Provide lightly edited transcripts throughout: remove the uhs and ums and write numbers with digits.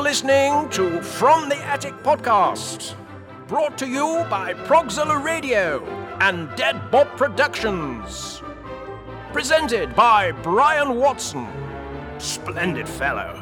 listening to From the Attic podcast, brought to you by Progzilla Radio and Dead Bob Productions. Presented by Brian Watson. Splendid fellow.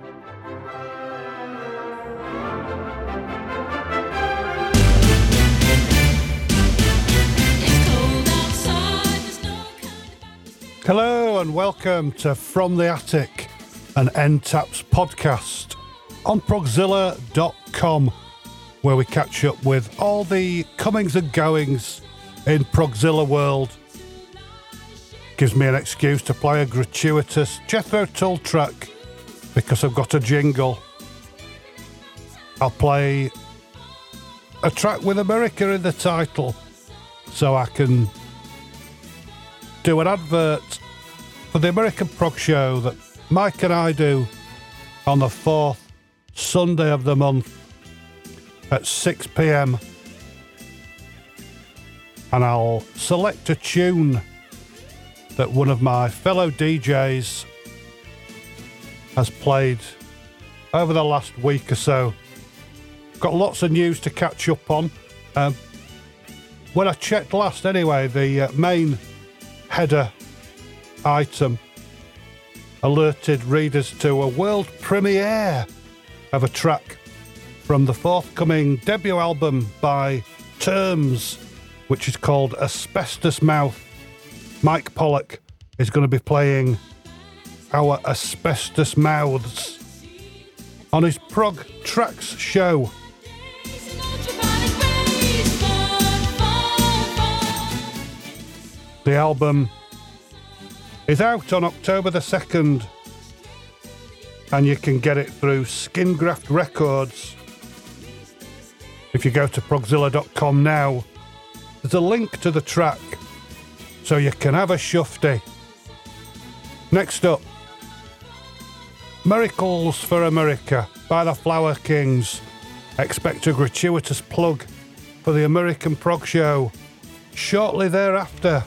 Hello and welcome to From the Attic, an NTAPS podcast on Progzilla.com, where we catch up with all the comings and goings in Progzilla world. Gives me an excuse to play a gratuitous Jethro Tull track because I've got a jingle. I'll play a track with America in the title so I can do an advert for the American Prog Show that Mike and I do on the fourth Sunday of the month at 6 p.m. And I'll select a tune that one of my fellow DJs has played over the last week or so. Got lots of news to catch up on. When I checked last anyway, the main header item alerted readers to a world premiere of a track from the forthcoming debut album by Terms, which is called Asbestos Mouth. Mike Pollock is going to be playing our Asbestos Mouths on his Prog Tracks show. The album is out on October the 2nd, and you can get it through Skingraft Records. If you go to progzilla.com now, there's a link to the track so you can have a shufty. Next up, Miracles for America by the Flower Kings. Expect a gratuitous plug for the American Prog Show shortly thereafter.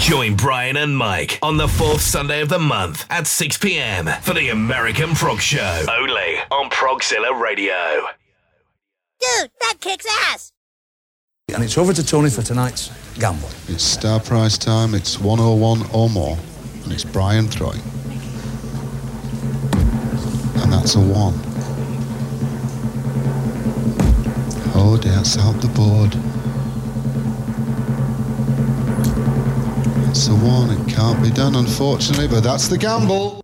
Join Brian and Mike on the fourth Sunday of the month at 6 p.m. for the American Prog Show. Only on Progzilla Radio. Dude, that kicks ass! And it's over to Tony for tonight's gamble. It's star prize time, it's 101 or more, and it's Brian throwing. And that's a 1. Oh, that's out the board. It's a 1, it can't be done, unfortunately, but that's the gamble.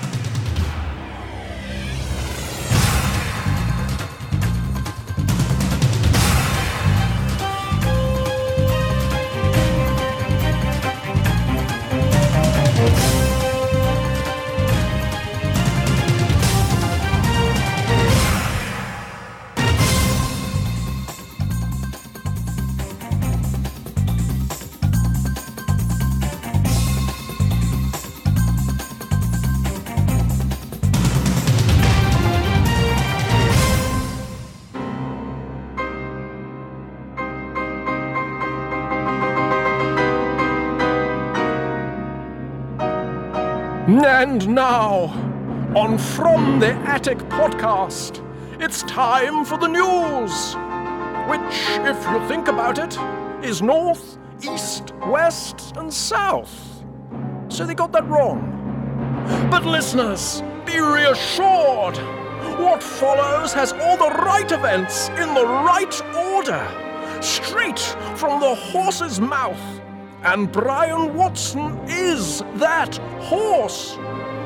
And now, on From the Attic podcast, it's time for the news, which, if you think about it, is north, east, west, and south. So they got that wrong. But listeners, be reassured. What follows has all the right events in the right order, straight from the horse's mouth. And Brian Watson is that horse.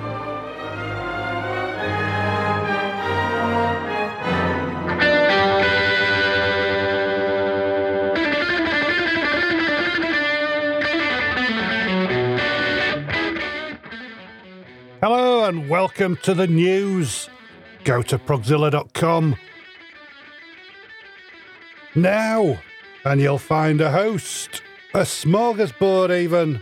Hello and welcome to the news. Go to progzilla.com now and you'll find a host, a smorgasbord even,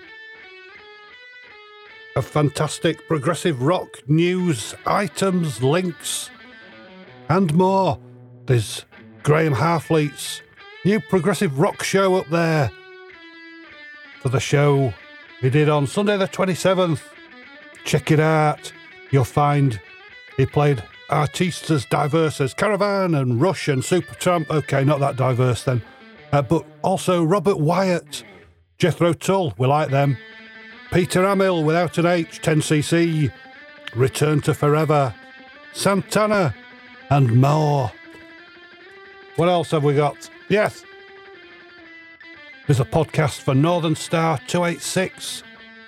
of fantastic progressive rock news, items, links, and more. There's Graham Harfleet's new progressive rock show up there for the show he did on Sunday the 27th. Check it out. You'll find he played artists as diverse as Caravan and Rush and Supertramp. Okay, not that diverse then. But also Robert Wyatt, Jethro Tull, we like them. Peter Hamill without an H, 10cc, Return to Forever, Santana, and more. What else have we got? Yes. There's a podcast for Northern Star 286.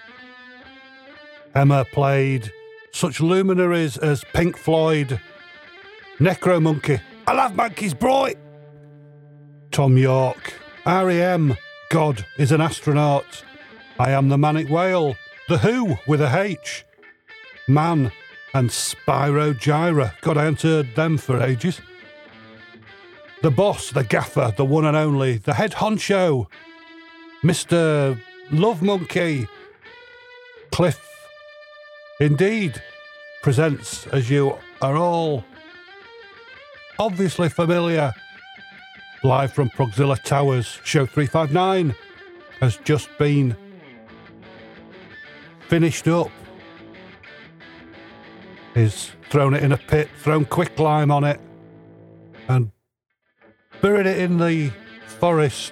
Emma played such luminaries as Pink Floyd, Necromonkey, I Love Monkeys, Bro! Tom York, R.E.M., God is an Astronaut, I Am the Manic Whale, The Who with a H, Man, and Spyro Gyra. God, I haven't heard them for ages. The Boss, the Gaffer, the one and only, the Head Honcho, Mr. Love Monkey, Cliff Indeed presents, as you are all obviously familiar, live from Progzilla Towers. Show 359 has just been finished up. He's thrown it in a pit, thrown quicklime on it, and buried it in the forest.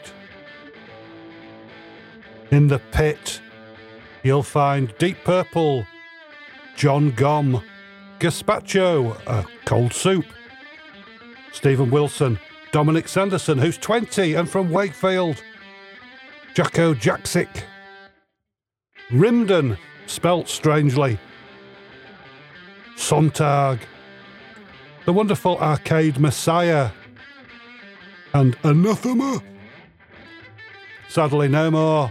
In the pit, you'll find Deep Purple, John Gomm, Gazpacho, a cold soup, Stephen Wilson, Dominic Sanderson, who's 20 and from Wakefield, Jacko Jaksic, Rimden, spelt strangely, Sontag, the wonderful Arcade Messiah, and Anathema. Sadly, no more.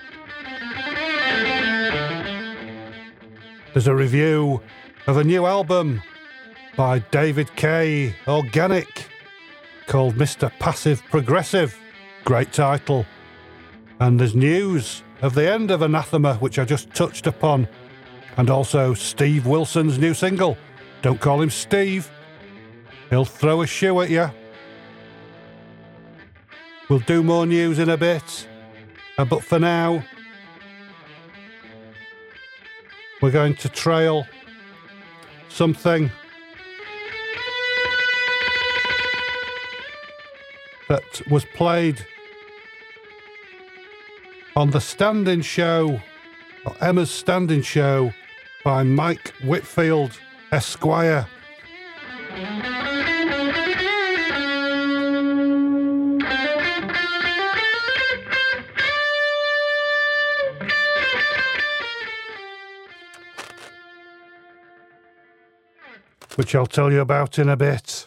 There's a review of a new album by David Kaye, Organic, called Mr. Passive Progressive. Great title. And there's news of the end of Anathema, which I just touched upon, and also Steve Wilson's new single. Don't call him Steve. He'll throw a shoe at you. We'll do more news in a bit. But for now, we're going to trail something that was played on the stand-in show, or Emma's stand-in show, by Mike Whitfield, Esquire. Which I'll tell you about in a bit.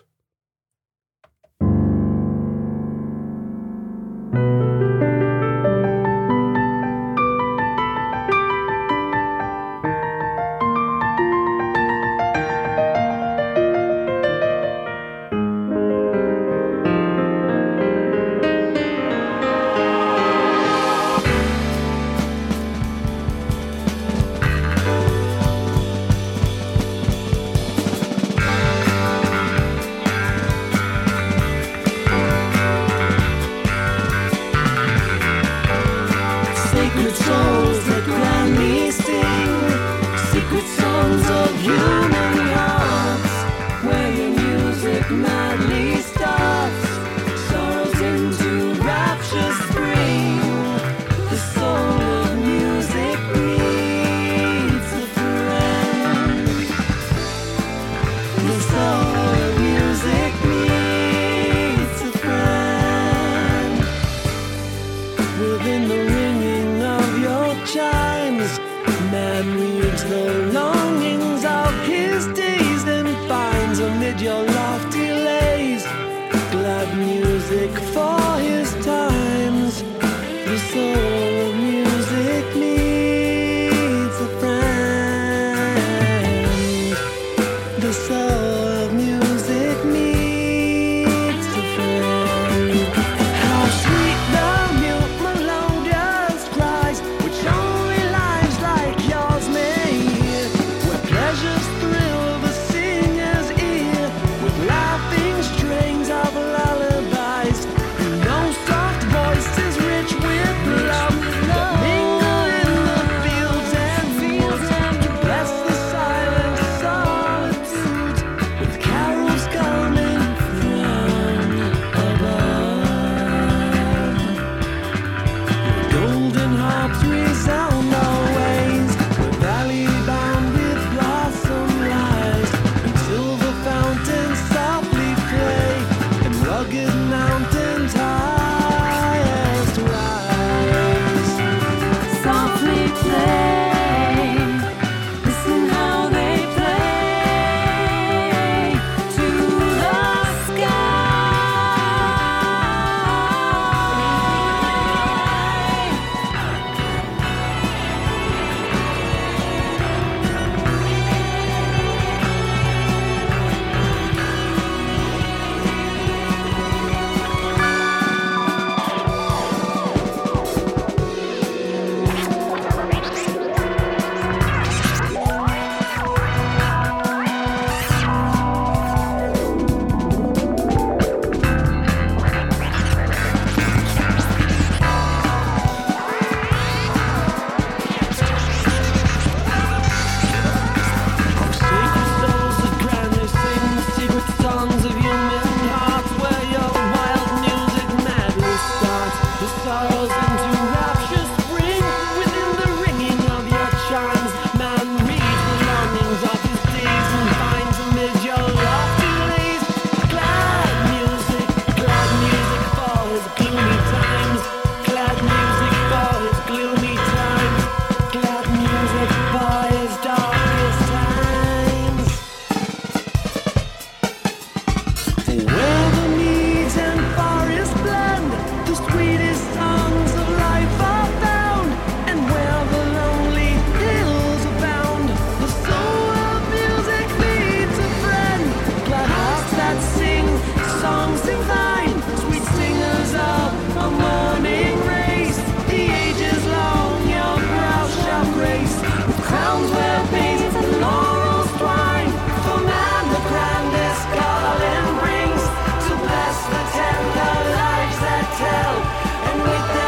Tell, and with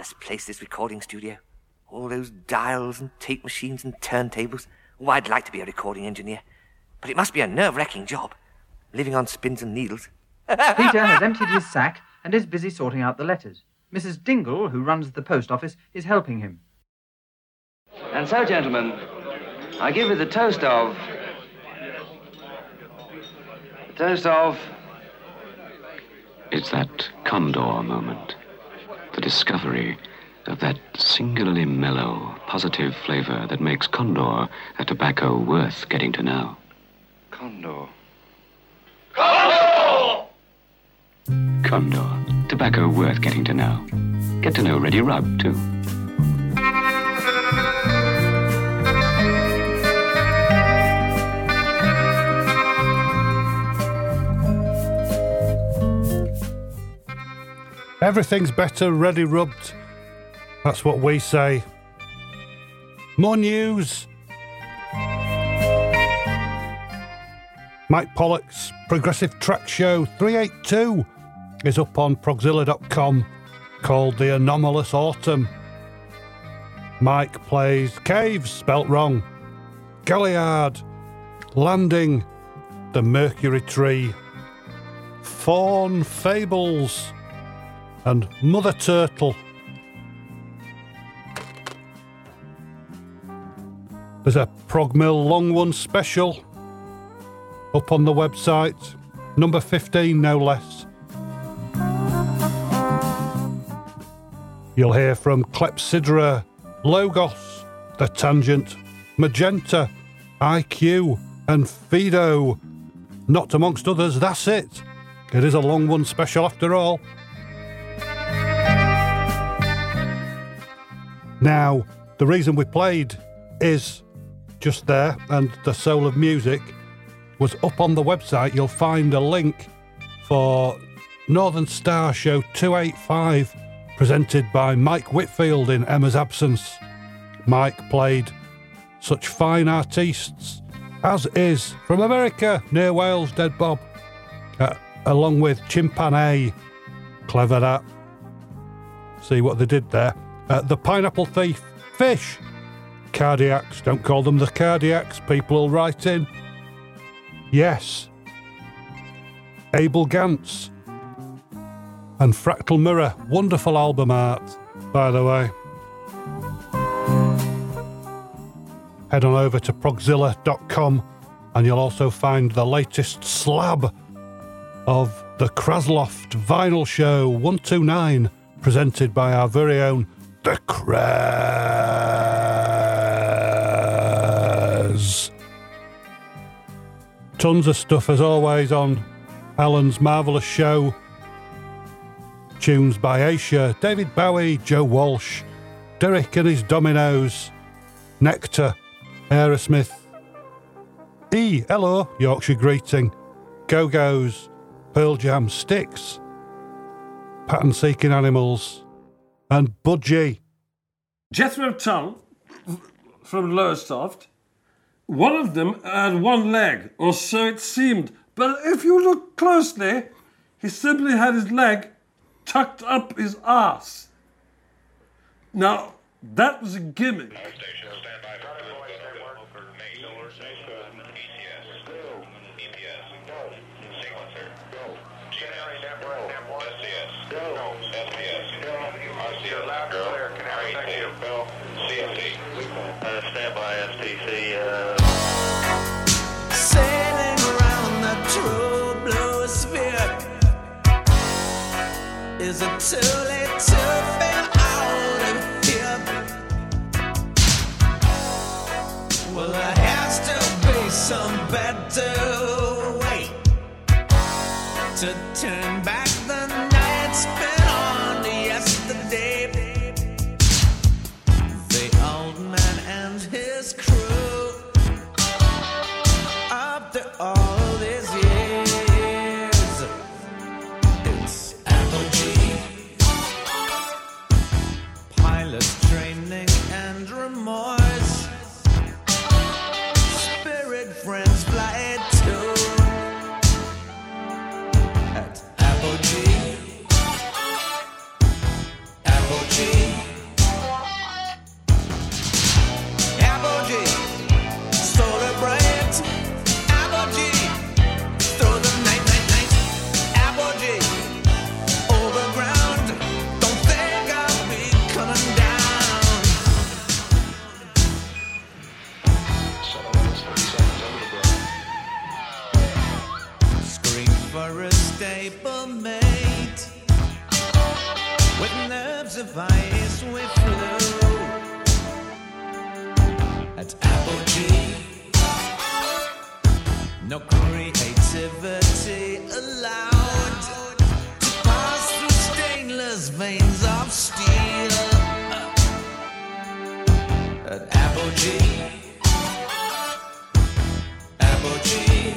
marvellous place, this recording studio. All those dials and tape machines and turntables. Oh, I'd like to be a recording engineer. But it must be a nerve-wracking job, living on spins and needles. Peter has emptied his sack and is busy sorting out the letters. Mrs. Dingle, who runs the post office, is helping him. And so, gentlemen, I give you the toast of... It's that Condor moment. The discovery of that singularly mellow, positive flavour that makes Condor a tobacco worth getting to know. Condor. Condor. Tobacco worth getting to know. Get to know Ready Rub, too. Everything's better ready rubbed. That's what we say. More news. Mike Pollock's Progressive Track Show 382 is up on progzilla.com, called The Anomalous Autumn. Mike plays Caves, spelt wrong, Galliard, Landing, The Mercury Tree, Fawn Fables, and Mother Turtle. There's a Prog Mill Long One special up on the website, number 15 no less. You'll hear from Clepsydra, Logos, The Tangent, Magenta, IQ and Fido. Not amongst others, that's it. It is a Long One special after all. Now, the reason we played is just there, and the Soul of Music was up on the website. You'll find a link for Northern Star Show 285, presented by Mike Whitfield in Emma's absence. Mike played such fine artists as is from America, near Wales, Dead Bob, along with Chimpanzee. Clever that. See what they did there. The Pineapple Thief, Fish, Cardiacs, don't call them the Cardiacs, people will write in. Yes, Abel Gantz, and Fractal Mirror, wonderful album art, by the way. Head on over to progzilla.com and you'll also find the latest slab of the Krasloft Vinyl Show 129, presented by our very own The Kraz. Tons of stuff as always on Alan's Marvellous Show. Tunes by Aisha, David Bowie, Joe Walsh, Derek and his Dominoes, Nectar, Aerosmith, hello, Yorkshire Greeting, Go-Go's, Pearl Jam, Styx, Pattern Seeking Animals, and Budgie. Jethro Tull from Lowestoft. One of them had one leg, or so it seemed. But if you look closely, he simply had his leg tucked up his arse. Now, that was a gimmick. Standby STC. Sailing around the true blue sphere. Is it too late to bail out of here? Well, there has to be some better way to turn back the night spent on yesterday. The old man and his crew, after all these years, it's apogee. Pilot training and remorse, spirit friends fly too. At apogee. face we flew at Apogee. No creativity allowed to pass through stainless veins of steel at Apogee. Apogee.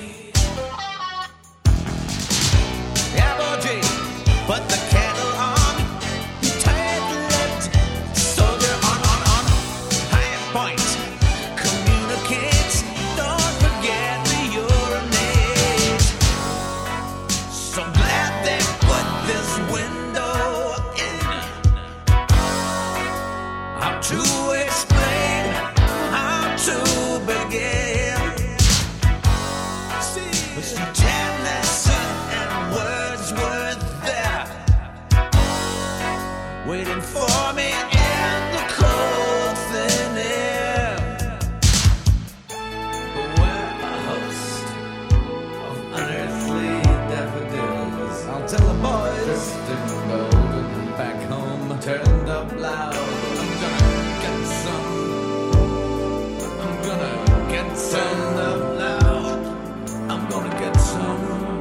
Apogee. Put the kettle on, tight lipped, soldier on, high point, communicate, don't forget to urinate. So glad they put this window in. How to explain, how to begin. Was Tennyson and Wordsworth there, waiting for me in the cold thin air? But we're a host of unearthly daffodils. I'll tell the boys, drifting gold and back home, turned up loud. I'm gonna get some. I'm gonna get turned up loud. I'm gonna get some.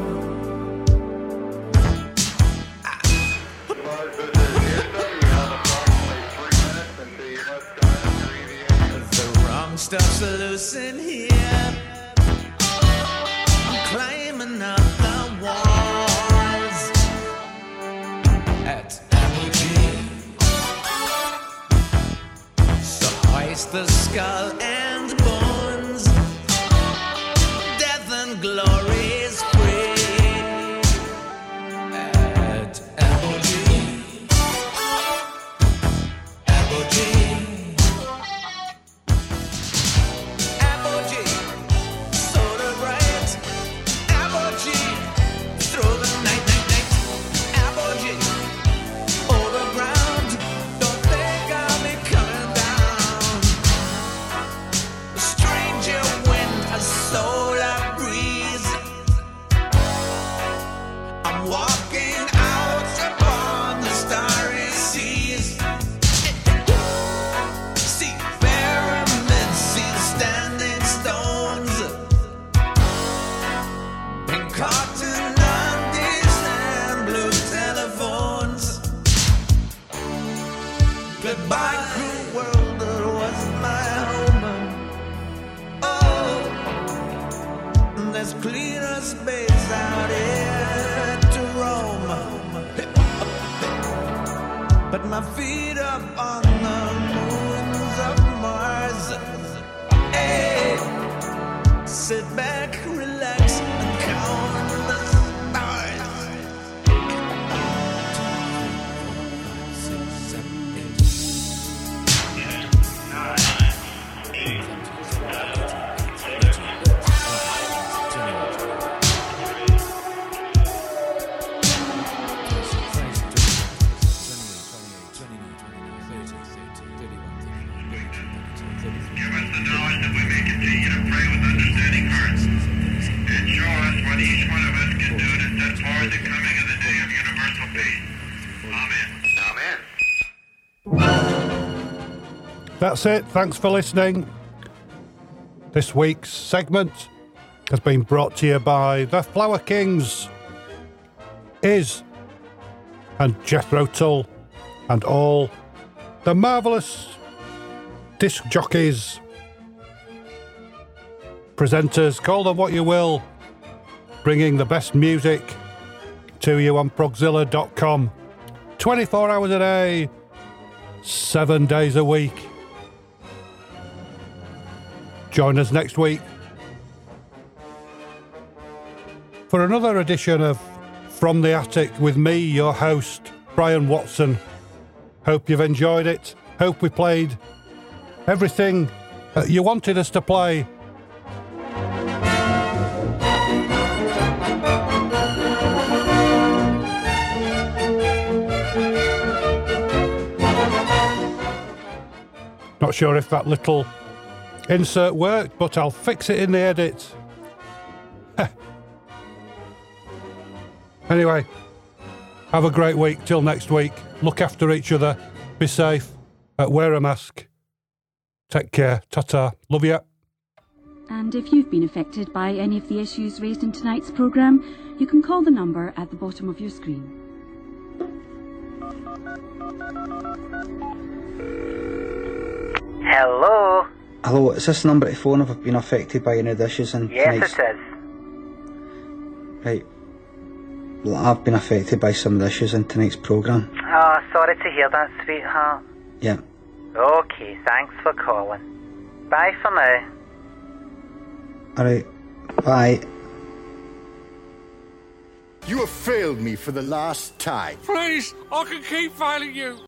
The wrong stuff's loose in here. I'm climbing up the walls at Apogee. So hoist the skull and bones. Death and glory is free at Apogee. Apogee. Apogee. Soda bright. Apogee. Through the night. Apogee. Overground. Don't think I'll be coming down. A stranger wind, a solar breeze. I'm walking out upon the starry seas. See pyramids, see standing stones. Pink cotton undies and blue telephones. Goodbye, cruel world that was my home. Oh, there's cleaner space out here to roam. But my feet up on the moons of Mars. Hey, sit back, relax, and count the stars. 6, 7, 8. Give us the knowledge that we may continue to pray with understanding hearts, and show us what each one of us can do to set forward the coming of the day of universal peace. Amen. That's it. Thanks for listening. This week's segment has been brought to you by the Flower Kings, Iz and Jethro Tull, and all the marvellous disc jockeys, presenters, call them what you will, bringing the best music to you on progzilla.com 24 hours a day, 7 days a week. Join us next week for another edition of From the Attic with me, your host, Brian Watson. Hope you've enjoyed it. Hope we played everything that you wanted us to play. Not sure if that little insert worked, but I'll fix it in the edit. Anyway, have a great week. Till next week. Look after each other. Be safe. Wear a mask. Take care. Ta-ta. Love ya. And if you've been affected by any of the issues raised in tonight's programme, you can call the number at the bottom of your screen. Hello? Hello, is this number to phone if I've been affected by any of the issues in tonight's... Yes, it is. Right. Well, I've been affected by some of the issues in tonight's programme. Oh, sorry to hear that, sweetheart. Yeah. Okay, thanks for calling. Bye for now. Alright. Bye. You have failed me for the last time. Please, I can keep failing you.